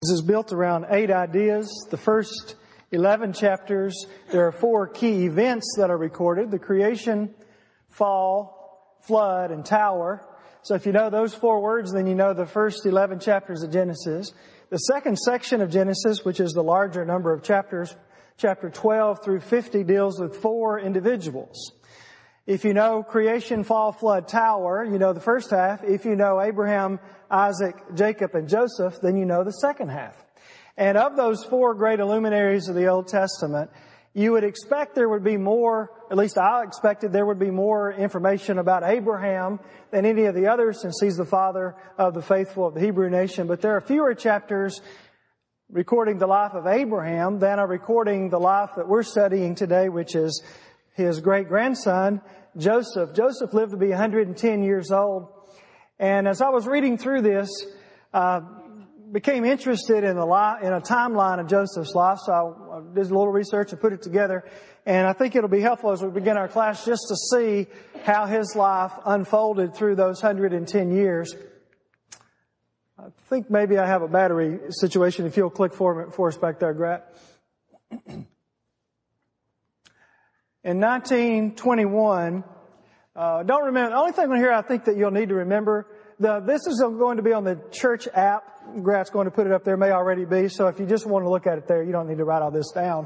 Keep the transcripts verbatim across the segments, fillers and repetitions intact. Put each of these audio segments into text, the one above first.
This is built around eight ideas. The first eleven chapters, there are four key events that are recorded: the creation, fall, flood, and tower. So if you know those four words, then you know the first eleven chapters of Genesis. The second section of Genesis, which is the larger number of chapters, chapter twelve through fifty, deals with four individuals. If you know creation, fall, flood, tower, you know the first half. If you know Abraham, Isaac, Jacob, and Joseph, then you know the second half. And of those four great luminaries of the Old Testament, you would expect there would be more, at least I expected there would be more information about Abraham than any of the others, since he's the father of the faithful of the Hebrew nation. But there are fewer chapters recording the life of Abraham than are recording the life that we're studying today, which is his great-grandson, Joseph. Joseph lived to be one hundred ten years old. And as I was reading through this, uh, became interested in, the li- in a timeline of Joseph's life. So I did a little research and put it together. And I think it'll be helpful as we begin our class just to see how his life unfolded through those one hundred ten years. I think maybe I have a battery situation. If you'll click for, for us back there, Grat. In nineteen twenty-one, uh, don't remember, the only thing on here I think that you'll need to remember, the, this is going to be on the church app. Grat's going to put it up there, may already be, so if you just want to look at it there, you don't need to write all this down.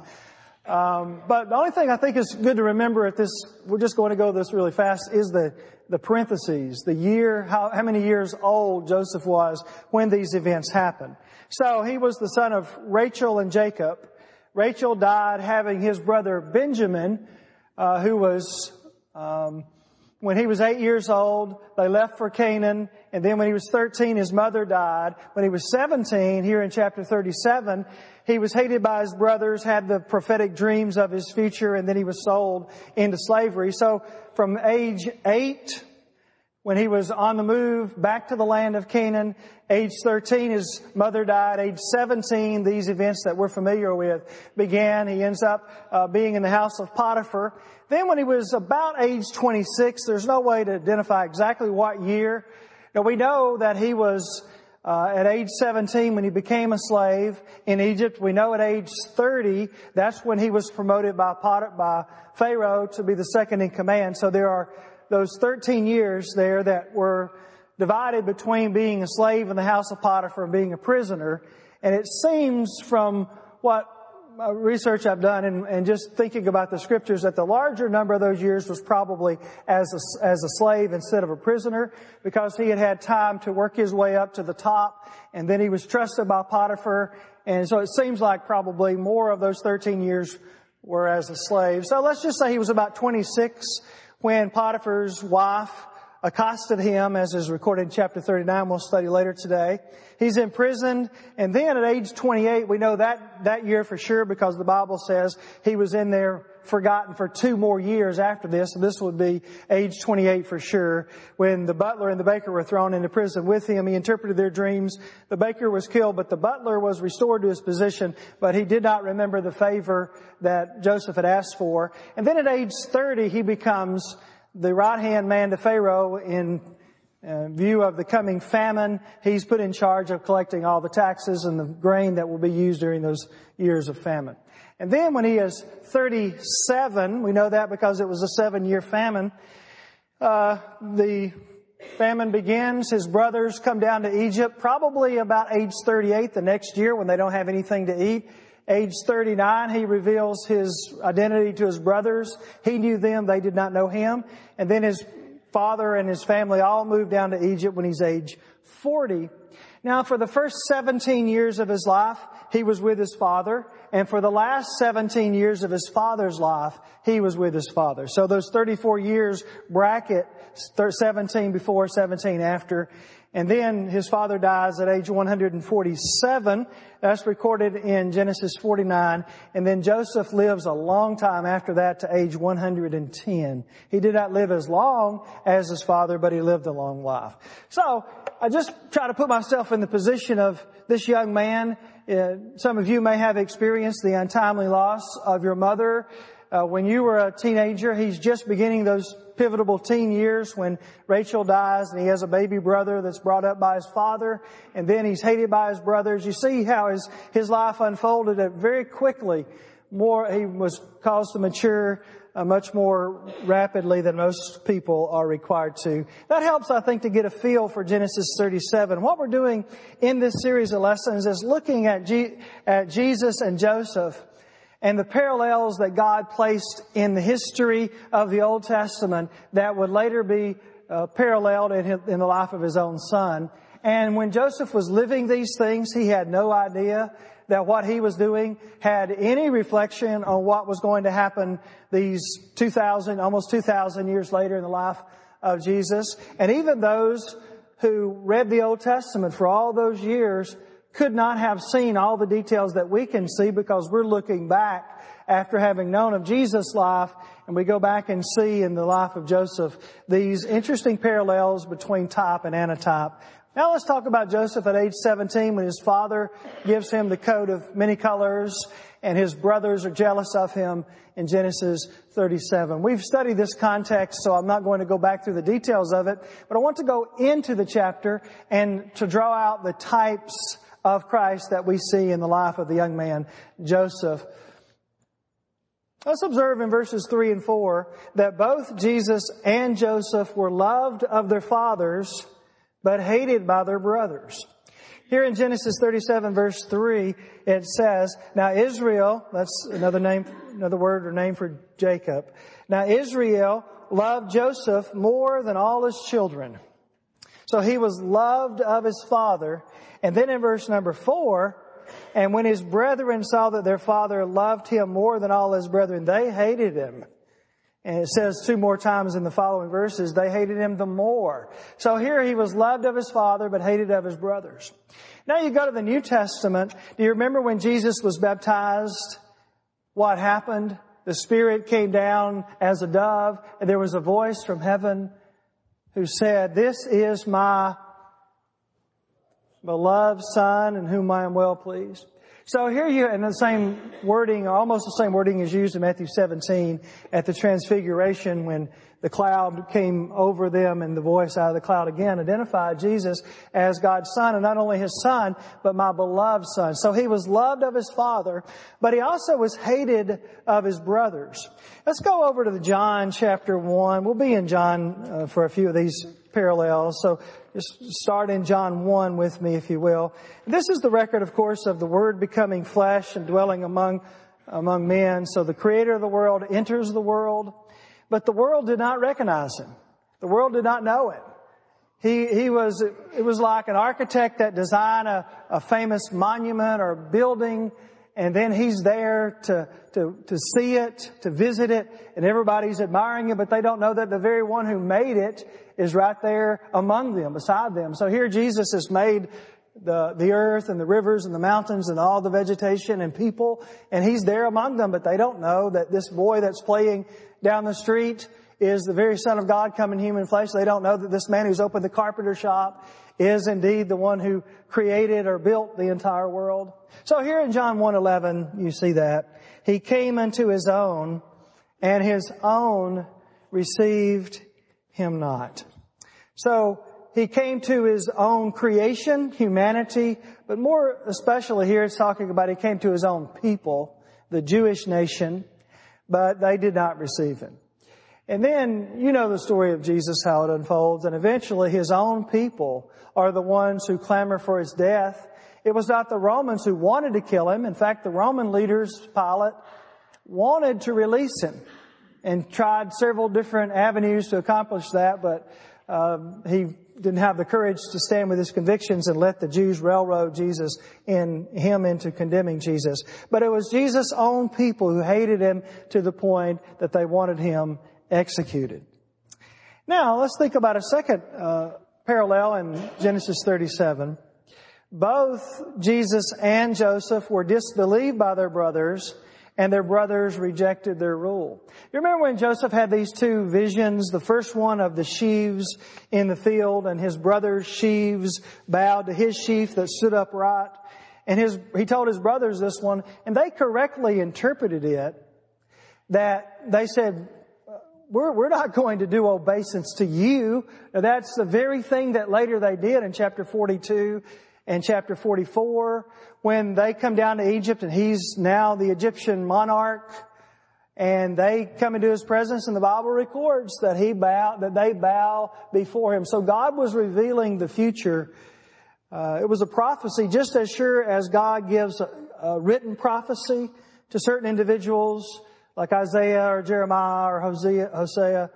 Um, but the only thing I think is good to remember at this, we're just going to go this really fast, is the, the parentheses, the year, how, how many years old Joseph was when these events happened. So he was the son of Rachel and Jacob. Rachel died having his brother Benjamin, Uh, who was, um, when he was eight years old, they left for Canaan, and then when he was thirteen, his mother died. When he was seventeen, here in chapter thirty-seven, he was hated by his brothers, had the prophetic dreams of his future, and then he was sold into slavery. So from age eight, when he was on the move back to the land of Canaan, age thirteen, his mother died. Age seventeen, these events that we're familiar with began. He ends up uh, being in the house of Potiphar. Then when he was about age twenty-six, there's no way to identify exactly what year. Now we know that he was uh, at age seventeen when he became a slave in Egypt. We know at age thirty, that's when he was promoted by Pot- by Pharaoh to be the second in command. So there are those thirteen years there that were divided between being a slave in the house of Potiphar and being a prisoner. And it seems from what uh, research I've done and, and just thinking about the scriptures that the larger number of those years was probably as a, as a slave instead of a prisoner, because he had had time to work his way up to the top, and then he was trusted by Potiphar. And so it seems like probably more of those thirteen years were as a slave. So let's just say he was about twenty-six when Potiphar's wife accosted him, as is recorded in chapter thirty-nine, we'll study later today. He's imprisoned, and then at age twenty-eight, we know that, that year for sure because the Bible says he was in there forgotten for two more years after this, and this would be age twenty-eight for sure. When the butler and the baker were thrown into prison with him, he interpreted their dreams. The baker was killed, but the butler was restored to his position, but he did not remember the favor that Joseph had asked for. And then at age thirty, he becomes the right-hand man to Pharaoh in uh, view of the coming famine. He's put in charge of collecting all the taxes and the grain that will be used during those years of famine. And then when he is thirty-seven, we know that because it was a seven-year famine, uh, the famine begins. His brothers come down to Egypt, probably about age thirty-eight the next year when they don't have anything to eat. Age thirty-nine, he reveals his identity to his brothers. He knew them, they did not know him. And then his father and his family all moved down to Egypt when he's age forty. Now, for the first seventeen years of his life, he was with his father. And for the last seventeen years of his father's life, he was with his father. So those thirty-four years bracket, seventeen before, seventeen after. And then his father dies at age one hundred forty-seven. That's recorded in Genesis forty-nine. And then Joseph lives a long time after that to age one hundred ten. He did not live as long as his father, but he lived a long life. So I just try to put myself in the position of this young man. Uh, some of you may have experienced the untimely loss of your mother. Uh, when you were a teenager, he's just beginning those pivotal teen years when Rachel dies and he has a baby brother that's brought up by his father, and then he's hated by his brothers. You see how his, his life unfolded very quickly. More, he was caused to mature uh, much more rapidly than most people are required to. That helps, I think, to get a feel for Genesis thirty-seven. What we're doing in this series of lessons is looking at, G- at Jesus and Joseph and the parallels that God placed in the history of the Old Testament that would later be uh, paralleled in, his, in the life of his own son. And when Joseph was living these things, he had no idea that what he was doing had any reflection on what was going to happen these two thousand, almost two thousand years later in the life of Jesus. And even those who read the Old Testament for all those years could not have seen all the details that we can see, because we're looking back after having known of Jesus' life, and we go back and see in the life of Joseph these interesting parallels between type and antitype. Now let's talk about Joseph at age seventeen, when his father gives him the coat of many colors and his brothers are jealous of him in Genesis thirty-seven. We've studied this context, so I'm not going to go back through the details of it, but I want to go into the chapter and to draw out the types of Christ that we see in the life of the young man, Joseph. Let's observe in verses three and four that both Jesus and Joseph were loved of their fathers, but hated by their brothers. Here in Genesis thirty-seven verse three, it says, now Israel, that's another name, another word or name for Jacob. Now Israel loved Joseph more than all his children. So he was loved of his father. And then in verse number four, and when his brethren saw that their father loved him more than all his brethren, they hated him. And it says two more times in the following verses, they hated him the more. So here he was loved of his father, but hated of his brothers. Now you go to the New Testament. Do you remember when Jesus was baptized? What happened? The Spirit came down as a dove, and there was a voice from heaven who said, this is my beloved Son in whom I am well pleased. So here you, and the same wording, almost the same wording is used in Matthew seventeen at the Transfiguration when the cloud came over them and the voice out of the cloud again identified Jesus as God's Son, and not only His Son, but my beloved Son. So He was loved of His Father, but He also was hated of His brothers. Let's go over to the John chapter one. We'll be in John uh, for a few of these parallels. So just start in John one with me, if you will. This is the record, of course, of the Word becoming flesh and dwelling among among men. So the Creator of the world enters the world, but the world did not recognize Him. The world did not know it. He he was it was like an architect that designed a, a famous monument or building, and then he's there to to to see it, to visit it, and everybody's admiring it, but they don't know that the very one who made it is right there among them, beside them. So here Jesus has made the the earth and the rivers and the mountains and all the vegetation and people, and He's there among them, but they don't know that this boy that's playing down the street is the very Son of God come in human flesh. They don't know that this man who's opened the carpenter shop is indeed the one who created or built the entire world. So here in John one eleven, you see that. He came unto His own, and His own received Him not. So He came to His own creation, humanity, but more especially here it's talking about He came to His own people, the Jewish nation, but they did not receive Him. And then, you know the story of Jesus, how it unfolds, and eventually His own people are the ones who clamor for His death. It was not the Romans who wanted to kill Him. In fact, the Roman leaders, Pilate, wanted to release Him and tried several different avenues to accomplish that, but um, he didn't have the courage to stand with his convictions and let the Jews railroad Jesus in him into condemning Jesus. But it was Jesus' own people who hated Him to the point that they wanted Him executed. Now, let's think about a second uh, parallel in Genesis thirty-seven. Both Jesus and Joseph were disbelieved by their brothers, and their brothers rejected their rule. You remember when Joseph had these two visions, the first one of the sheaves in the field, and his brother's sheaves bowed to his sheaf that stood upright. And his, he told his brothers this one, and they correctly interpreted it, that they said, we're, we're not going to do obeisance to you. Now, that's the very thing that later they did in chapter forty-two and chapter forty-four, when they come down to Egypt and he's now the Egyptian monarch, and they come into his presence, and the Bible records that he bow, that they bow before him. So God was revealing the future. Uh, it was a prophecy just as sure as God gives a, a written prophecy to certain individuals like Isaiah or Jeremiah or Hosea, Hosea.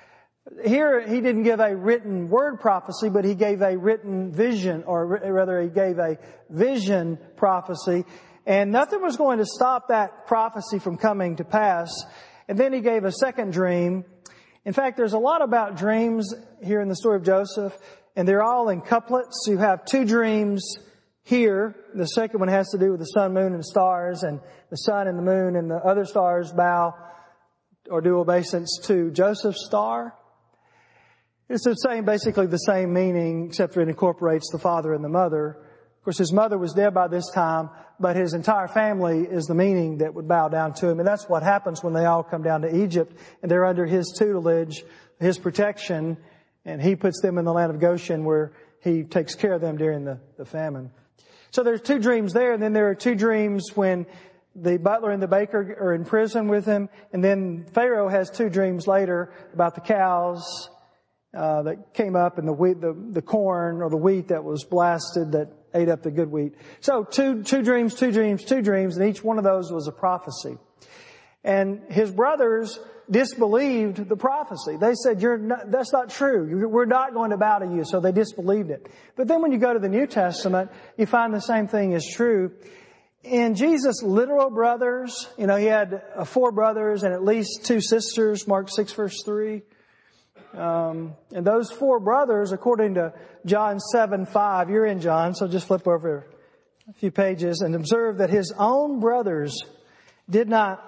Here he didn't give a written word prophecy, but he gave a written vision, or rather he gave a vision prophecy. And nothing was going to stop that prophecy from coming to pass. And then he gave a second dream. In fact, there's a lot about dreams here in the story of Joseph, and they're all in couplets. You have two dreams here. The second one has to do with the sun, moon, and stars, and the sun and the moon and the other stars bow or do obeisance to Joseph's star. It's the same, basically the same meaning, except for it incorporates the father and the mother. Of course, his mother was dead by this time, but his entire family is the meaning that would bow down to him. And that's what happens when they all come down to Egypt, and they're under his tutelage, his protection, and he puts them in the land of Goshen, where he takes care of them during the, the famine. So there's two dreams there, and then there are two dreams when the butler and the baker are in prison with him, and then Pharaoh has two dreams later about the cows uh, that came up, and the wheat, the, the corn or the wheat that was blasted that ate up the good wheat. So two, two dreams, two dreams, two dreams, and each one of those was a prophecy. And his brothers disbelieved the prophecy. They said, "You're not, that's not true. We're not going to bow to you." So they disbelieved it. But then when you go to the New Testament, you find the same thing is true. In Jesus' literal brothers, you know, he had uh, four brothers and at least two sisters, Mark six verse three. Um, and those four brothers, according to John seven five, you're in John, so just flip over a few pages and observe that his own brothers did not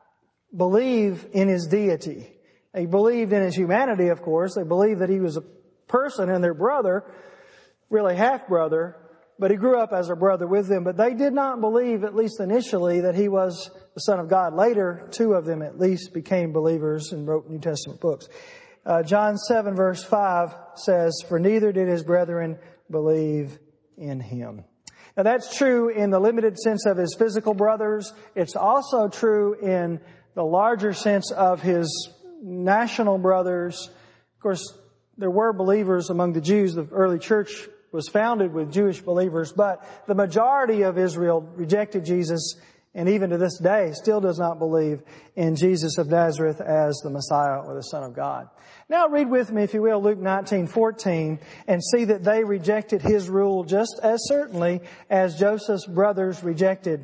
believe in his deity. They believed in his humanity, of course. They believed that he was a person and their brother, really half-brother, but he grew up as a brother with them. But they did not believe, at least initially, that he was the Son of God. Later, two of them at least became believers and wrote New Testament books. Uh, John seven verse five says, "For neither did his brethren believe in him." Now that's true in the limited sense of his physical brothers. It's also true in the larger sense of his national brothers. Of course, there were believers among the Jews. The early church was founded with Jewish believers, but the majority of Israel rejected Jesus, and even to this day still does not believe in Jesus of Nazareth as the Messiah or the Son of God. Now read with me, if you will, Luke nineteen fourteen, and see that they rejected his rule just as certainly as Joseph's brothers rejected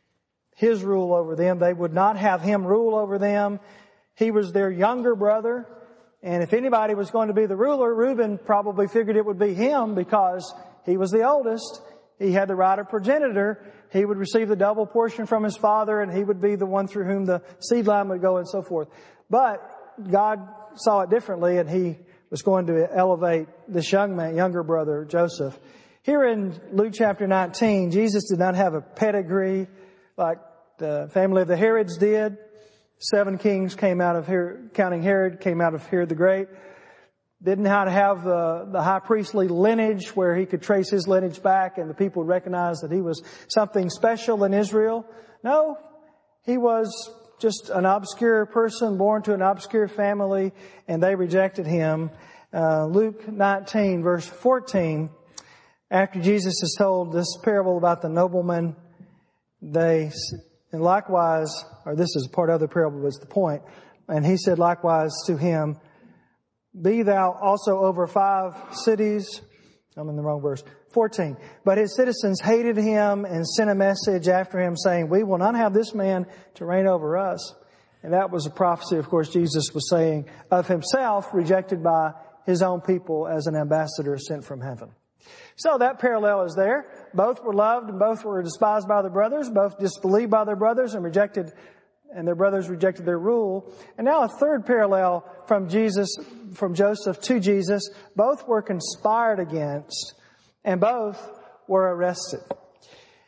his rule over them. They would not have him rule over them. He was their younger brother. And if anybody was going to be the ruler, Reuben probably figured it would be him because he was the oldest. He had the right of progenitor. He would receive the double portion from his father, and he would be the one through whom the seed line would go and so forth. But God saw it differently, and he was going to elevate this young man, younger brother, Joseph. Here in Luke chapter nineteen, Jesus did not have a pedigree like the family of the Herods did. Seven kings came out of Herod, counting Herod, came out of Herod the Great. Didn't have to have the, the high priestly lineage where he could trace his lineage back and the people would recognize that he was something special in Israel. No, he was just an obscure person born to an obscure family, and they rejected him. Uh, Luke nineteen verse fourteen, after Jesus has told this parable about the nobleman, they, and likewise, or this is part of the parable, but it's the point. And he said likewise to him, "Be thou also over five cities." I'm in the wrong verse. fourteen. "But his citizens hated him and sent a message after him saying, 'We will not have this man to reign over us.'" And that was a prophecy, of course, Jesus was saying of himself, rejected by his own people as an ambassador sent from heaven. So that parallel is there. Both were loved and both were despised by their brothers. Both disbelieved by their brothers and rejected, and their brothers rejected their rule. And now a third parallel from Jesus, from Joseph to Jesus. Both were conspired against and both were arrested.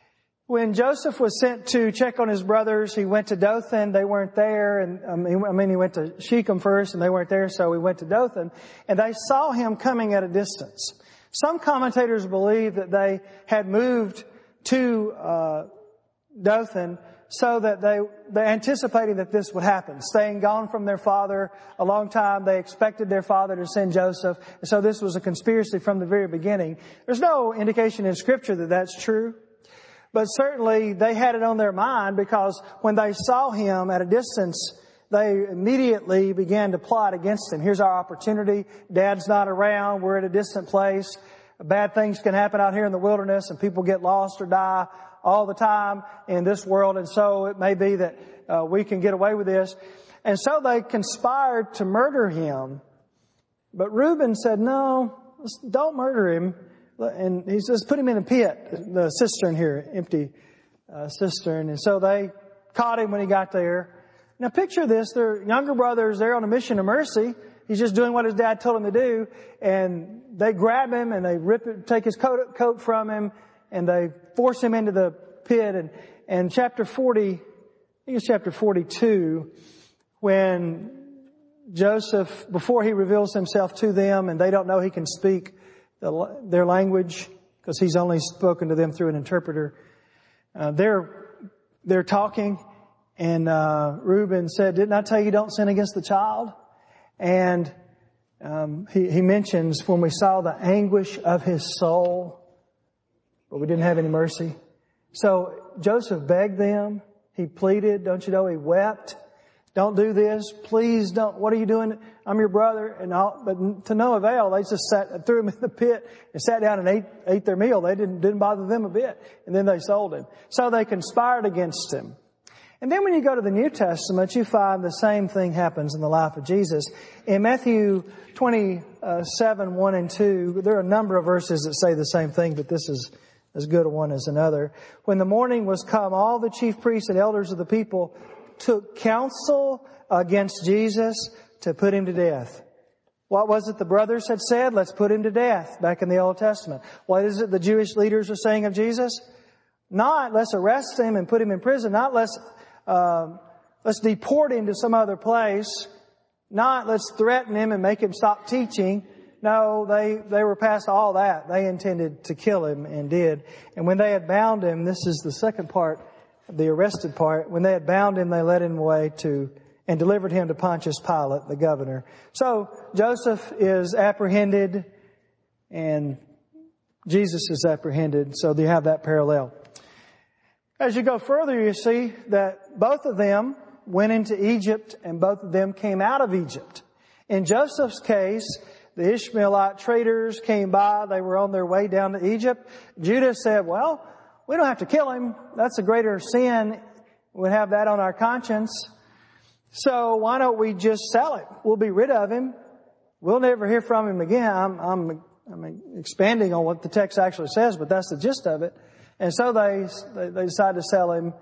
When Joseph was sent to check on his brothers, he went to Dothan. They weren't there. And um, he, I mean, he went to Shechem first and they weren't there. So he went to Dothan and they saw him coming at a distance. Some commentators believe that they had moved to, uh, Dothan so that they, they anticipated that this would happen. Staying gone from their father a long time, they expected their father to send Joseph. And so this was a conspiracy from the very beginning. There's no indication in Scripture that that's true. But certainly they had it on their mind because when they saw him at a distance, they immediately began to plot against him. Here's our opportunity. Dad's not around. We're at a distant place. Bad things can happen out here in the wilderness and people get lost or die all the time in this world. And so it may be that uh, we can get away with this. And so they conspired to murder him. But Reuben said, no, don't murder him. And he says, put him in a pit, the cistern here, empty uh, cistern. And so they caught him when he got there. Now picture this, their younger brothers, they're on a mission of mercy. He's just doing what his dad told him to do. And they grab him and they rip it, take his coat, coat from him and they force him into the pit. And, and chapter forty, I think it's chapter forty-two, when Joseph, before he reveals himself to them and they don't know he can speak the, their language because he's only spoken to them through an interpreter. Uh, they're, they're talking and, uh, Reuben said, didn't I tell you don't sin against the child? And, um, he, he mentions when we saw the anguish of his soul, but we didn't have any mercy. So Joseph begged them. He pleaded. Don't you know? He wept. Don't do this. Please don't. What are you doing? I'm your brother. And all, but to no avail, they just sat, threw him in the pit and sat down and ate, ate their meal. They didn't, didn't bother them a bit. And then they sold him. So they conspired against him. And then when you go to the New Testament, you find the same thing happens in the life of Jesus. In Matthew twenty-seven, one and two, there are a number of verses that say the same thing, but this is as good a one as another. When the morning was come, all the chief priests and elders of the people took counsel against Jesus to put him to death. What was it the brothers had said? Let's put him to death, back in the Old Testament. What is it the Jewish leaders were saying of Jesus? Not let's arrest him and put him in prison. Not let's, uh, let's deport him to some other place. Not let's threaten him and make him stop teaching. No, they, they were past all that. They intended to kill him and did. And when they had bound him, this is the second part, the arrested part. When they had bound him, they led him away to, and delivered him to Pontius Pilate, the governor. So Joseph is apprehended and Jesus is apprehended. So you have that parallel. As you go further, you see that both of them went into Egypt and both of them came out of Egypt. In Joseph's case, the Ishmaelite traders came by. They were on their way down to Egypt. Judah said, well, we don't have to kill him. That's a greater sin. We'd have that on our conscience. So why don't we just sell him? We'll be rid of him. We'll never hear from him again. I'm, I'm, I'm expanding on what the text actually says, but that's the gist of it. And so they, they, they decide to sell him.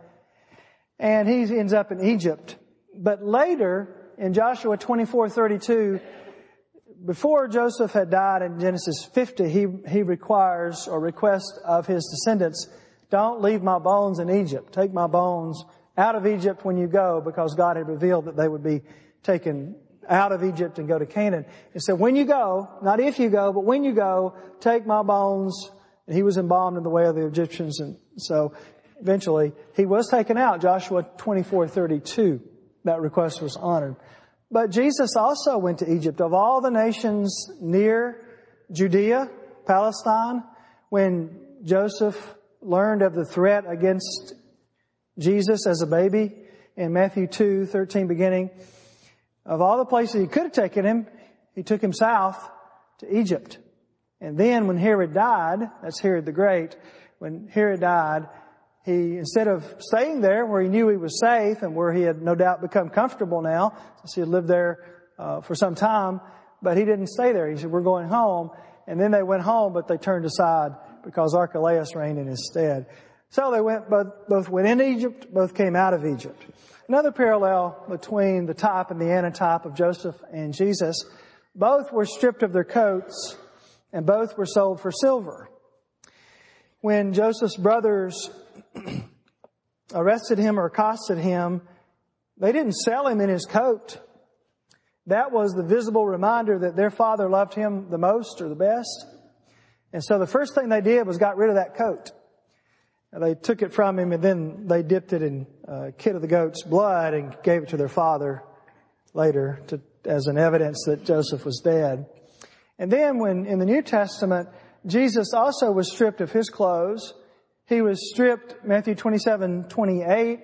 And he ends up in Egypt. But later, in Joshua twenty-four thirty-two, before Joseph had died in Genesis fifty, he, he requires or requests of his descendants, don't leave my bones in Egypt. Take my bones out of Egypt when you go, because God had revealed that they would be taken out of Egypt and go to Canaan. He said, when you go, not if you go, but when you go, take my bones. And he was embalmed in the way of the Egyptians. And so eventually he was taken out. Joshua twenty-four thirty-two, that request was honored. But Jesus also went to Egypt. Of all the nations near Judea, Palestine, when Joseph learned of the threat against Jesus as a baby in Matthew two thirteen beginning, of all the places he could have taken him, he took him south to Egypt. And then when Herod died, that's Herod the Great, when Herod died, he, instead of staying there where he knew he was safe and where he had no doubt become comfortable now, since he had lived there uh, for some time, but he didn't stay there. He said, we're going home. And then they went home, but they turned aside because Archelaus reigned in his stead. So they went, both, both went into Egypt, both came out of Egypt. Another parallel between the type and the antitype of Joseph and Jesus, both were stripped of their coats and both were sold for silver. When Joseph's brothers arrested him or accosted him, they didn't sell him in his coat. That was the visible reminder that their father loved him the most or the best. And so the first thing they did was got rid of that coat. They took it from him and then they dipped it in a kid of the goat's blood and gave it to their father later to, as an evidence that Joseph was dead. And then when in the New Testament, Jesus also was stripped of his clothes. He was stripped, Matthew twenty-seven twenty-eight.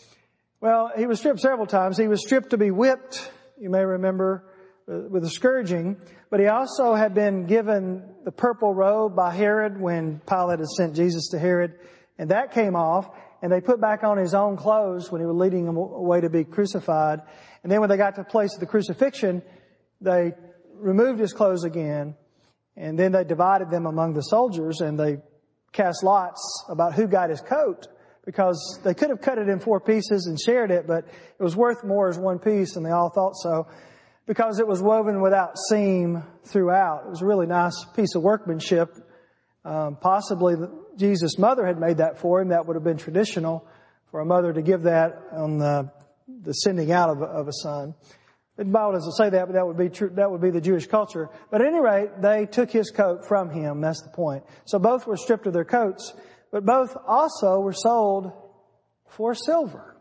Well, he was stripped several times. He was stripped to be whipped, you may remember, with a scourging. But he also had been given the purple robe by Herod when Pilate had sent Jesus to Herod. And that came off. And they put back on his own clothes when he was leading him away to be crucified. And then when they got to the place of the crucifixion, they removed his clothes again. And then they divided them among the soldiers and they cast lots about who got his coat. Because they could have cut it in four pieces and shared it, but it was worth more as one piece, and they all thought so. Because it was woven without seam throughout. It was a really nice piece of workmanship. Um, possibly Jesus' mother had made that for him. That would have been traditional for a mother to give that on the, the sending out of, of a son. The Bible doesn't say that, but that would be true. That would be the Jewish culture. But at any rate, they took his coat from him. That's the point. So both were stripped of their coats. But both also were sold for silver.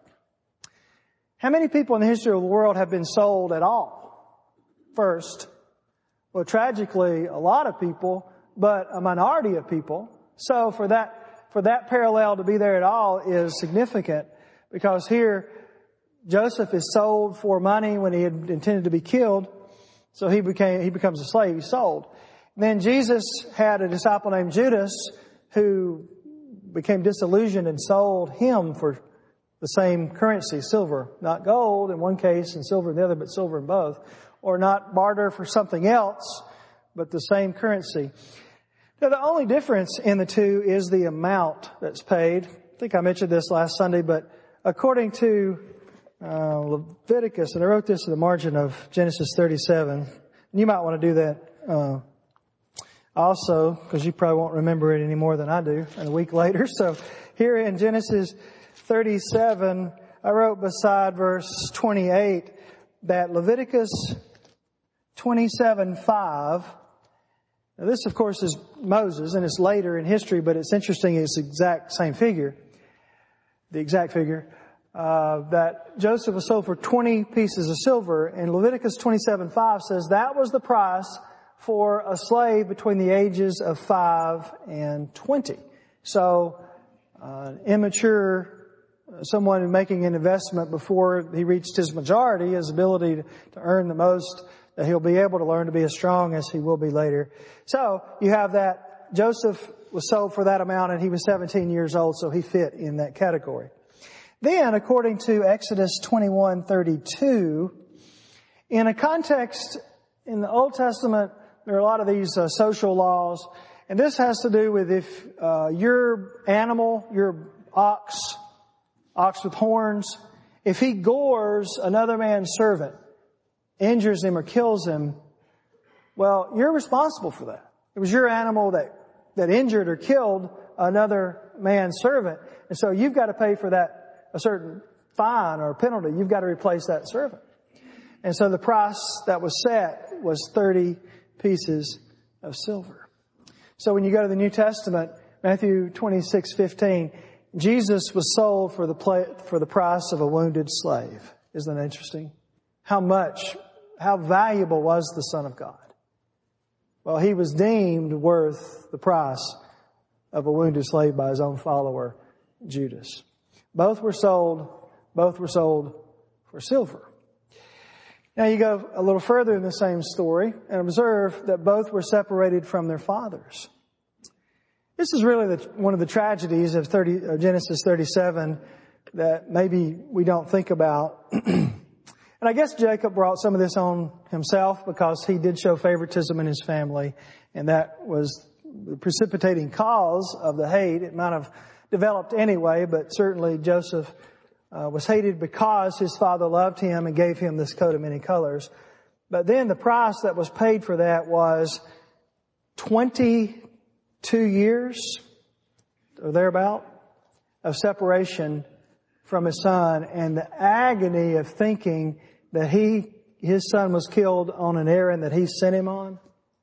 How many people in the history of the world have been sold at all? First, well, tragically, a lot of people, but a minority of people. So for that, for that parallel to be there at all is significant, because here Joseph is sold for money when he had intended to be killed. So he became, he becomes a slave. He's sold. And then Jesus had a disciple named Judas who became disillusioned and sold him for the same currency, silver, not gold in one case and silver in the other, but silver in both, or not barter for something else, but the same currency. Now, the only difference in the two is the amount that's paid. I think I mentioned this last Sunday, but according to uh, Leviticus, and I wrote this in the margin of Genesis thirty-seven, and you might want to do that uh also, because you probably won't remember it any more than I do and a week later. So here in Genesis thirty-seven, I wrote beside verse twenty-eight that Leviticus twenty-seven five, now this of course is Moses and it's later in history, but it's interesting, it's the exact same figure, the exact figure, uh, that Joseph was sold for twenty pieces of silver, and Leviticus twenty-seven five says that was the price for a slave between the ages of five and twenty. So, uh, immature, someone making an investment before he reached his majority, his ability to, to earn the most that he'll be able to learn to be as strong as he will be later. So, you have that Joseph was sold for that amount and he was seventeen years old, so he fit in that category. Then, according to Exodus twenty-one thirty-two, in a context in the Old Testament, there are a lot of these uh, social laws, and this has to do with if uh, your animal, your ox, ox with horns, if he gores another man's servant, injures him or kills him, well, you're responsible for that. It was your animal that, that injured or killed another man's servant, and so you've got to pay for that, a certain fine or penalty. You've got to replace that servant. And so the price that was set was thirty pieces of silver. So when you go to the New Testament, Matthew twenty-six fifteen, Jesus was sold for the play, for the price of a wounded slave. Isn't that interesting? How much, how valuable was the Son of God? Well, he was deemed worth the price of a wounded slave by his own follower, Judas. Both were sold, both were sold for silver. Now you go a little further in the same story and observe that both were separated from their fathers. This is really the, one of the tragedies of, thirty, of Genesis thirty-seven that maybe we don't think about. And I guess Jacob brought some of this on himself because he did show favoritism in his family, and that was the precipitating cause of the hate. It might have developed anyway, but certainly Joseph Uh, was hated because his father loved him and gave him this coat of many colors. But then the price that was paid for that was twenty-two years or thereabout of separation from his son and the agony of thinking that he, his son was killed on an errand that he sent him on.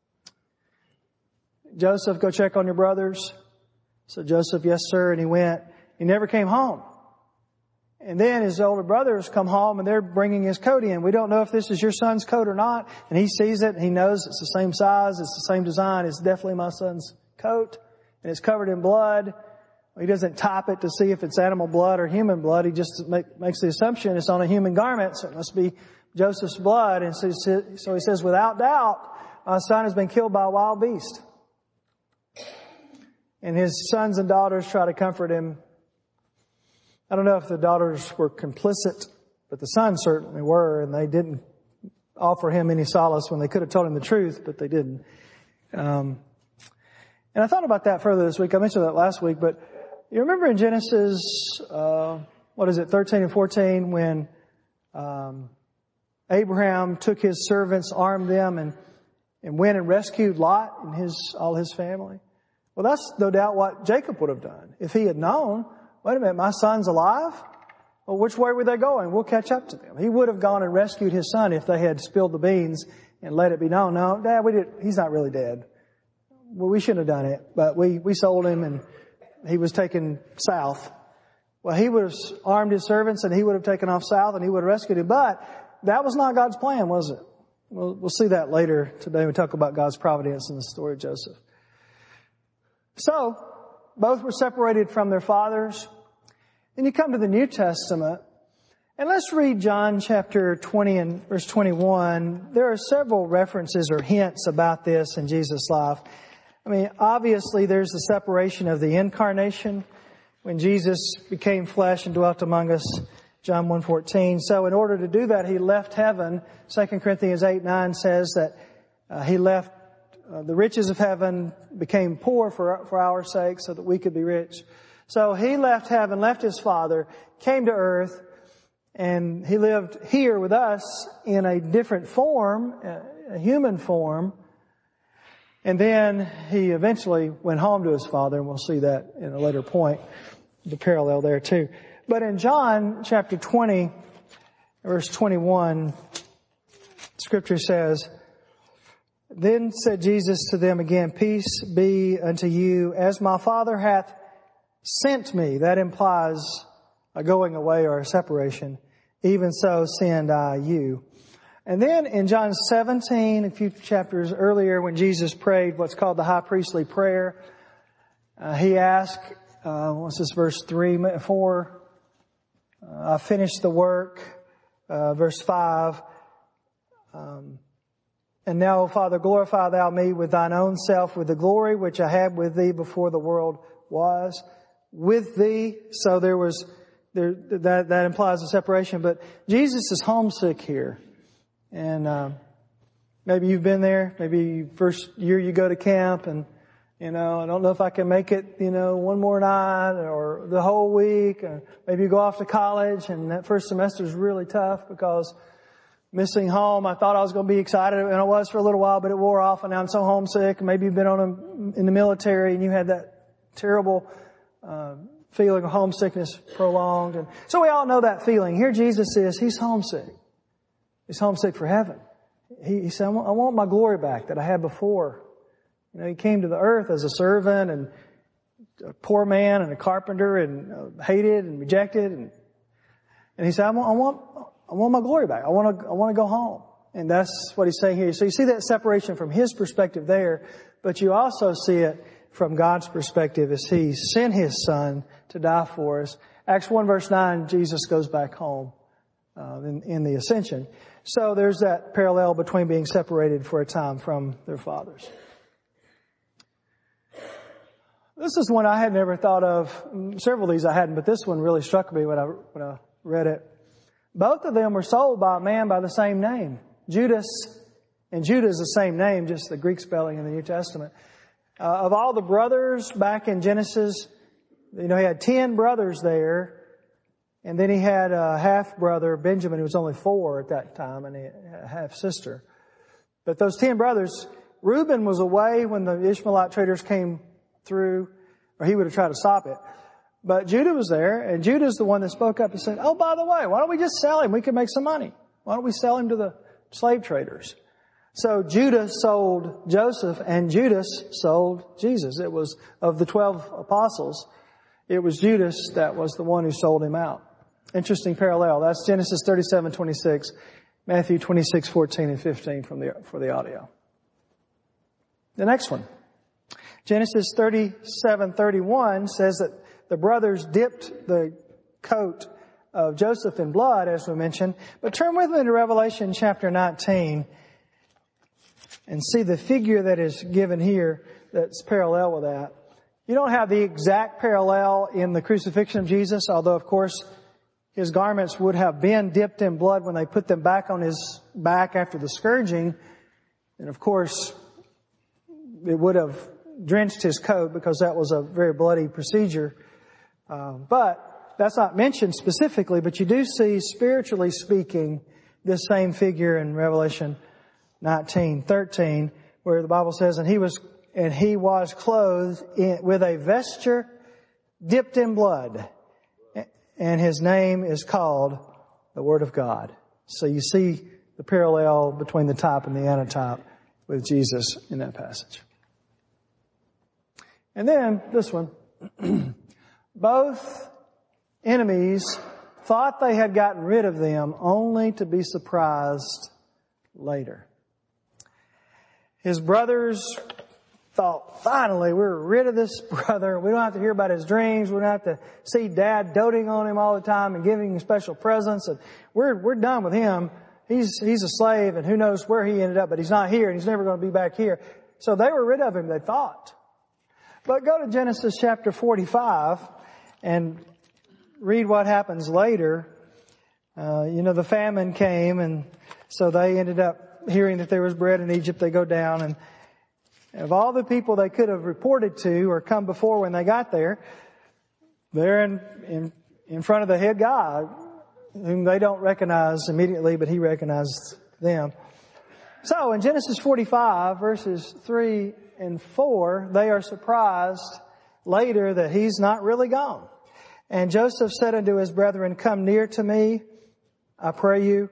Joseph, go check on your brothers. So Joseph, yes sir, and he went. He never came home. And then his older brothers come home and they're bringing his coat in. We don't know if this is your son's coat or not. And he sees it and he knows it's the same size, it's the same design. It's definitely my son's coat. And it's covered in blood. He doesn't type it to see if it's animal blood or human blood. He just make, makes the assumption it's on a human garment, so it must be Joseph's blood. And so, so he says, without doubt, my son has been killed by a wild beast. And his sons and daughters try to comfort him. I don't know if the daughters were complicit, but the sons certainly were, and they didn't offer him any solace when they could have told him the truth, but they didn't. Um, and I thought about that further this week. I mentioned that last week, but you remember in Genesis, uh, what is it, thirteen and fourteen, when um, Abraham took his servants, armed them, and, and went and rescued Lot and his all his family? Well, that's no doubt what Jacob would have done. If he had known, wait a minute, my son's alive? Well, which way were they going? We'll catch up to them. He would have gone and rescued his son if they had spilled the beans and let it be known. No, Dad, we did, he's not really dead. Well, we shouldn't have done it, but we, we sold him and he was taken south. Well, he would have armed his servants and he would have taken off south and he would have rescued him. But that was not God's plan, was it? We'll, we'll see that later today when we talk about God's providence in the story of Joseph. So, both were separated from their fathers. Then you come to the New Testament, and let's read John chapter twenty and verse twenty-one. There are several references or hints about this in Jesus' life. I mean, obviously there's the separation of the incarnation when Jesus became flesh and dwelt among us, John one fourteen. So in order to do that, he left heaven. Second Corinthians eight nine says that uh, he left Uh, the riches of heaven, became poor for, for our sake so that we could be rich. So he left heaven, left his Father, came to earth, and he lived here with us in a different form, a human form. And then he eventually went home to his Father, and we'll see that in a later point, the parallel there too. But in John chapter twenty, verse twenty-one, Scripture says, "Then said Jesus to them again, Peace be unto you, as my Father hath sent me." That implies a going away or a separation. "Even so send I you." And then in John seventeen, a few chapters earlier, when Jesus prayed what's called the high priestly prayer, uh, he asked, uh, what's this, verse three, four, uh, I finished the work, uh, verse five, um, "And now, O Father, glorify thou me with thine own self, with the glory which I had with thee before the world was." With thee. So there was, there, that, that implies a separation. But Jesus is homesick here. And, um, maybe you've been there. Maybe first year you go to camp and, you know, I don't know if I can make it, you know, one more night or the whole week. Or maybe you go off to college and that first semester is really tough because missing home, I thought I was going to be excited, and I was for a little while, but it wore off, and now I'm so homesick. Maybe you've been on a, in the military, and you had that terrible uh, feeling of homesickness prolonged. And so we all know that feeling. Here Jesus is, he's homesick. He's homesick for heaven. He, he said, I want, I want my glory back that I had before. You know, he came to the earth as a servant and a poor man and a carpenter and uh, hated and rejected. And, and he said, I want, I want, I want my glory back. I want to, I want to go home. And that's what he's saying here. So you see that separation from his perspective there, but you also see it from God's perspective as he sent his son to die for us. Acts one verse nine, Jesus goes back home uh, in, in the ascension. So there's that parallel between being separated for a time from their fathers. This is one I had never thought of. Several of these I hadn't, but this one really struck me when I, when I read it. Both of them were sold by a man by the same name, Judas. And Judah is the same name, just the Greek spelling in the New Testament. Uh, of all the brothers back in Genesis, you know, he had ten brothers there. And then he had a half-brother, Benjamin, who was only four at that time, and a half-sister. But those ten brothers, Reuben was away when the Ishmaelite traders came through, or he would have tried to stop it. But Judah was there, and Judah's the one that spoke up and said, oh, by the way, why don't we just sell him? We can make some money. Why don't we sell him to the slave traders? So Judah sold Joseph, and Judas sold Jesus. It was, of the twelve apostles, it was Judas that was the one who sold him out. Interesting parallel. That's Genesis thirty-seven twenty-six, Matthew twenty-six fourteen and fifteen from the, for the audio. The next one. Genesis thirty-seven thirty-one says that the brothers dipped the coat of Joseph in blood, as we mentioned. But turn with me to Revelation chapter nineteen and see the figure that is given here that's parallel with that. You don't have the exact parallel in the crucifixion of Jesus, although, of course, his garments would have been dipped in blood when they put them back on his back after the scourging. And, of course, it would have drenched his coat because that was a very bloody procedure. Uh, but that's not mentioned specifically, but you do see, spiritually speaking, this same figure in Revelation nineteen thirteen, where the Bible says, and he was, and he was clothed in, with a vesture dipped in blood, and his name is called the Word of God. So you see the parallel between the type and the antitype with Jesus in that passage. And then this one. Both enemies thought they had gotten rid of them, only to be surprised later. His brothers thought, finally, we're rid of this brother. We don't have to hear about his dreams. We don't have to see Dad doting on him all the time and giving him special presents. And we're we're done with him. He's he's a slave, and who knows where he ended up, but he's not here, and he's never going to be back here. So they were rid of him, they thought. But go to Genesis chapter forty-five and read what happens later. Uh, you know, the famine came, and so they ended up hearing that there was bread in Egypt. They go down, and of all the people they could have reported to or come before when they got there, they're in, in, in front of the head guy, whom they don't recognize immediately, but he recognizes them. So in Genesis forty-five, verses three and four, they are surprised later that he's not really gone. And Joseph said unto his brethren, come near to me, I pray you.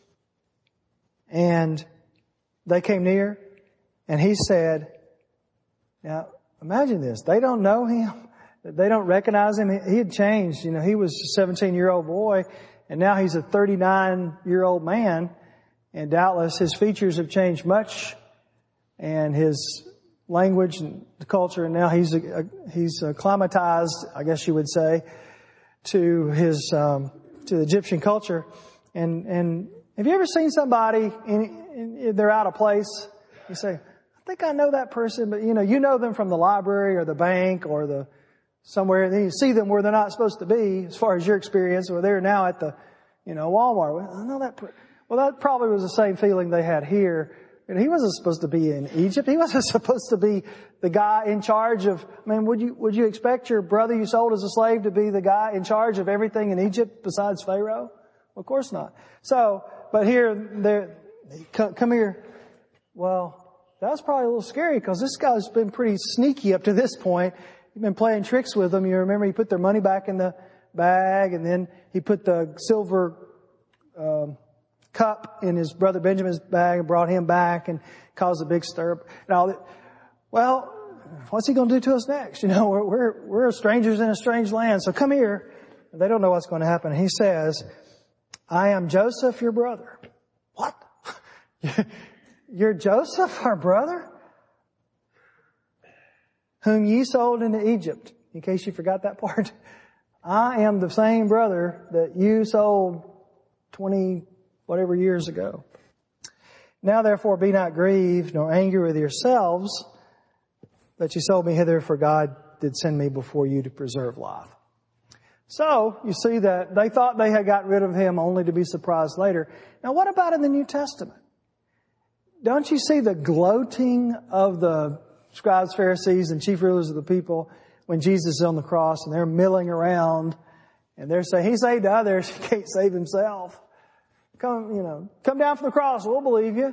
And they came near, and he said, now imagine this, they don't know him, they don't recognize him. He had changed. You know, he was a seventeen-year-old boy, and now he's a thirty-nine-year-old man, and doubtless his features have changed much, and his language and the culture, and now he's a, a, he's acclimatized, I guess you would say, to his um, to the Egyptian culture. And and have you ever seen somebody in, in, they're out of place? You say, I think I know that person, but you know, you know them from the library or the bank or the somewhere, and then you see them where they're not supposed to be, as far as your experience, or they're now at the, you know, Walmart. Well, I know that. Per- well, that probably was the same feeling they had here. And he wasn't supposed to be in Egypt. He wasn't supposed to be the guy in charge of, I mean, would you, would you expect your brother you sold as a slave to be the guy in charge of everything in Egypt besides Pharaoh? Well, of course not. So, but here, they're, come, come here. Well, that was probably a little scary because this guy's been pretty sneaky up to this point. He's been playing tricks with them. You remember he put their money back in the bag, and then he put the silver, um, cup in his brother Benjamin's bag and brought him back and caused a big stir. And all that. Well, what's he going to do to us next? You know, we're, we're, we're strangers in a strange land. So come here. They don't know what's going to happen. He says, I am Joseph, your brother. What? You're Joseph, our brother? Whom ye sold into Egypt. In case you forgot that part. I am the same brother that you sold twenty whatever years ago. Now therefore be not grieved nor angry with yourselves that you sold me hither, for God did send me before you to preserve life. So you see that they thought they had got rid of him, only to be surprised later. Now what about in the New Testament? Don't you see the gloating of the scribes, Pharisees, and chief rulers of the people when Jesus is on the cross, and they're milling around and they're saying, he saved others, he can't save himself. Come, you know, come down from the cross. We'll believe you.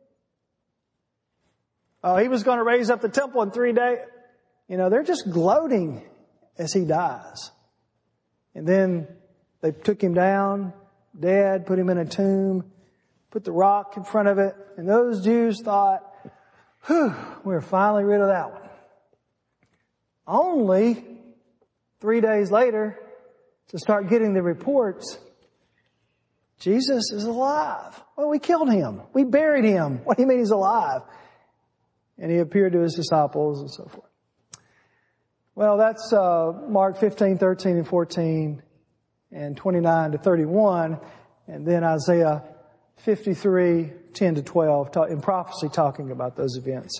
Oh, he was going to raise up the temple in three days. You know, they're just gloating as he dies. And then they took him down, dead, put him in a tomb, put the rock in front of it. And those Jews thought, whew, we're finally rid of that one. Only three days later, to start getting the reports, Jesus is alive. Well, we killed him. We buried him. What do you mean he's alive? And he appeared to his disciples and so forth. Well, that's uh Mark fifteen, thirteen, and fourteen, and twenty-nine to thirty-one. And then Isaiah fifty-three, ten to twelve, in prophecy talking about those events.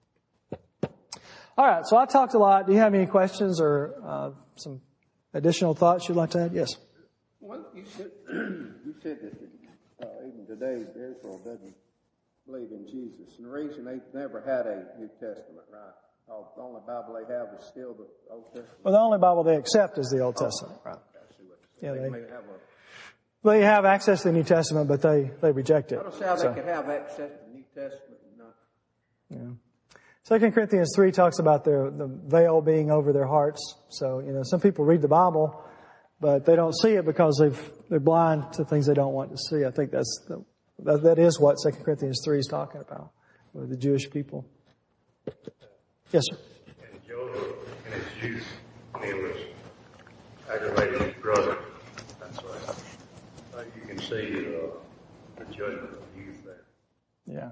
All right, so I talked a lot. Do you have any questions or uh some additional thoughts you'd like to add? Yes. Well, you said, you said that uh, even today Israel doesn't believe in Jesus. And the reason they never had a New Testament, right? Oh, the only Bible they have is still the Old Testament. Well, the only Bible they accept is the Old Testament, right? Yeah, they, they, may have a, they have access to the New Testament, but they, they reject it. I don't see how so. they could have access to the New Testament and not. Yeah. Second Corinthians three talks about the, the veil being over their hearts. So, you know, some people read the Bible, but they don't see it because they've, they're blind to things they don't want to see. I think that's the, that, that is what Second Corinthians three is talking about with the Jewish people. Yes, sir. And Joseph, in his youth, when he was aggravating his brother, that's right. Uh, you can see uh, the judgment of youth there. Yeah.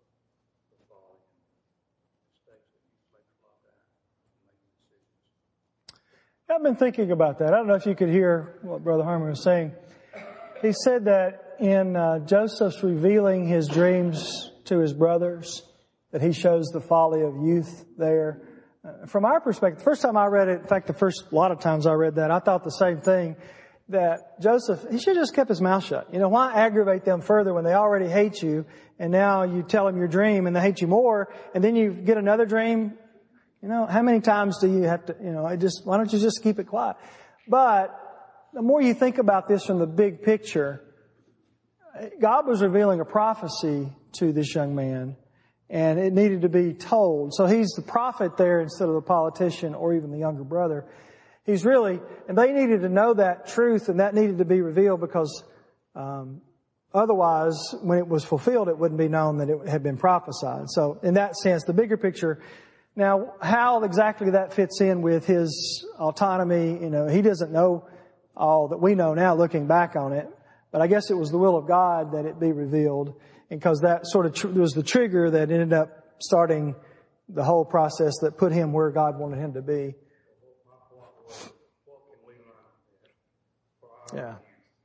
I've been thinking about that. I don't know if you could hear what Brother Harmon was saying. He said that in uh, Joseph's revealing his dreams to his brothers, that he shows the folly of youth there. Uh, from our perspective, the first time I read it, in fact, the first a lot of times I read that, I thought the same thing, that Joseph, he should have just kept his mouth shut. You know, why aggravate them further when they already hate you, and now you tell them your dream and they hate you more, and then you get another dream. You know, how many times do you have to, you know, I just, why don't you just keep it quiet? But the more you think about this from the big picture, God was revealing a prophecy to this young man, and it needed to be told. So he's the prophet there instead of the politician or even the younger brother. He's really, and they needed to know that truth, and that needed to be revealed because, um, otherwise, when it was fulfilled, it wouldn't be known that it had been prophesied. So in that sense, the bigger picture. Now, how exactly that fits in with his autonomy, you know, he doesn't know all that we know now looking back on it. But I guess it was the will of God that it be revealed. And because that sort of tr- was the trigger that ended up starting the whole process that put him where God wanted him to be. Yeah.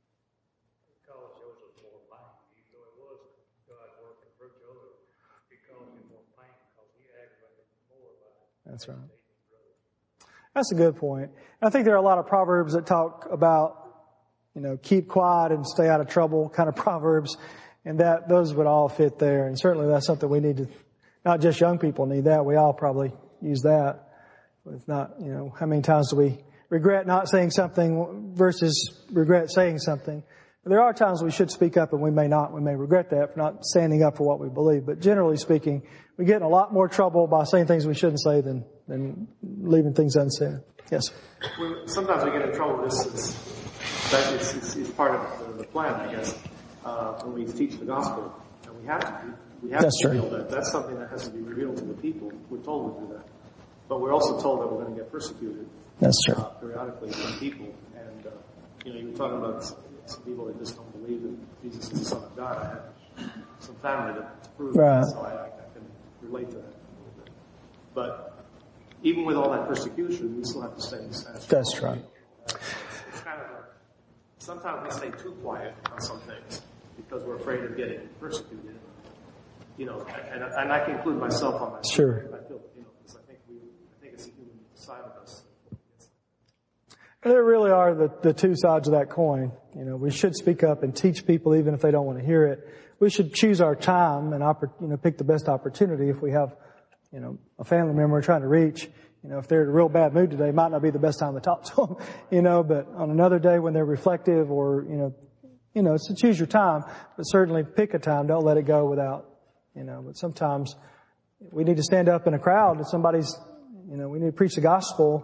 That's right. That's a good point. I think there are a lot of proverbs that talk about, you know, keep quiet and stay out of trouble kind of proverbs, and that those would all fit there. And certainly that's something we need to, not just young people need that. We all probably use that. It's not, you know, how many times do we regret not saying something versus regret saying something? But there are times we should speak up, and we may not. We may regret that for not standing up for what we believe. But generally speaking, we get in a lot more trouble by saying things we shouldn't say than, than leaving things unsaid. Yes? Well, sometimes we get in trouble. This is, that is, is, is part of the, the plan, I guess, uh, when we teach the gospel. And we have to, we have That's to true. reveal that. That's something that has to be revealed to the people. We're told to do that. But we're also told that we're going to get persecuted. That's true. Uh, periodically from people. And, uh, you know, you were talking about some people that just don't believe that Jesus is the Son of God. I have some family that to prove Right. that, so I, I can relate to that a little bit. But even with all that persecution, we still have to stay in the That's right. It's, it's kind of a, sometimes we stay too quiet on some things because we're afraid of getting persecuted. You know, and, and I can include myself on that. Sure. I feel, you know, because I think we, I think it's a human side of us. There really are the, the two sides of that coin. You know, we should speak up and teach people even if they don't want to hear it. We should choose our time and, oppor- you know, pick the best opportunity. If we have, you know, a family member we're trying to reach, you know, if they're in a real bad mood today, it might not be the best time to talk to them, you know, but on another day when they're reflective or, you know, you know, so choose your time, but certainly pick a time. Don't let it go without, you know, but sometimes we need to stand up in a crowd and somebody's, you know, we need to preach the gospel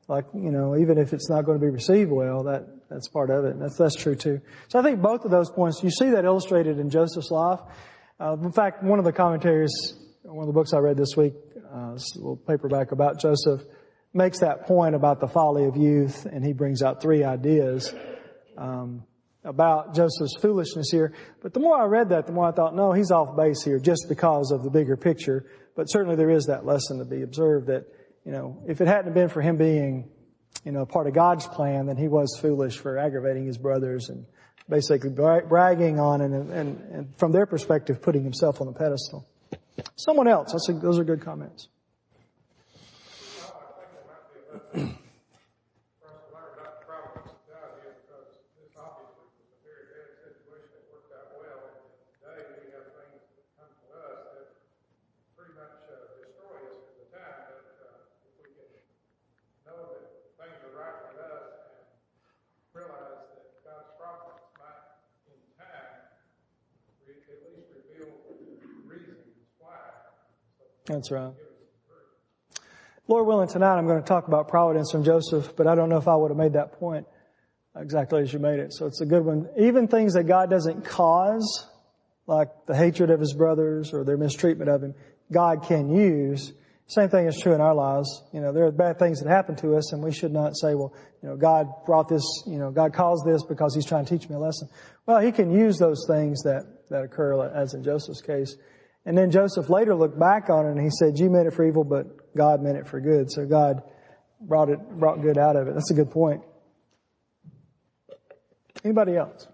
Like, you know, even if it's not going to be received well, that, that's part of it. And that's, that's true too. So I think both of those points, you see that illustrated in Joseph's life. Uh, in fact, one of the commentaries, one of the books I read this week, uh, this little paperback about Joseph, makes that point about the folly of youth, and he brings out three ideas um, about Joseph's foolishness here. But the more I read that, the more I thought, no, he's off base here just because of the bigger picture. But certainly there is that lesson to be observed that, you know, if it hadn't been for him being, you know, part of God's plan, then he was foolish for aggravating his brothers and basically bra- bragging on and, and, and from their perspective, putting himself on the pedestal. Someone else. I think those are good comments. That's right. Lord willing, tonight I'm going to talk about providence from Joseph, but I don't know if I would have made that point exactly as you made it. So it's a good one. Even things that God doesn't cause, like the hatred of his brothers or their mistreatment of him, God can use. Same thing is true in our lives. You know, there are bad things that happen to us, and we should not say, well, you know, God brought this, you know, God caused this because he's trying to teach me a lesson. Well, he can use those things that, that occur, as in Joseph's case. And then Joseph later looked back on it and he said, you meant it for evil, but God meant it for good. So God brought it, brought good out of it. That's a good point. Anybody else?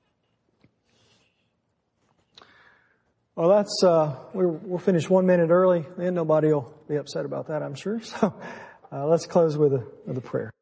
Well, that's, uh, we're, we'll finish one minute early. Then nobody will be upset about that, I'm sure. So, uh, let's close with a, with a prayer.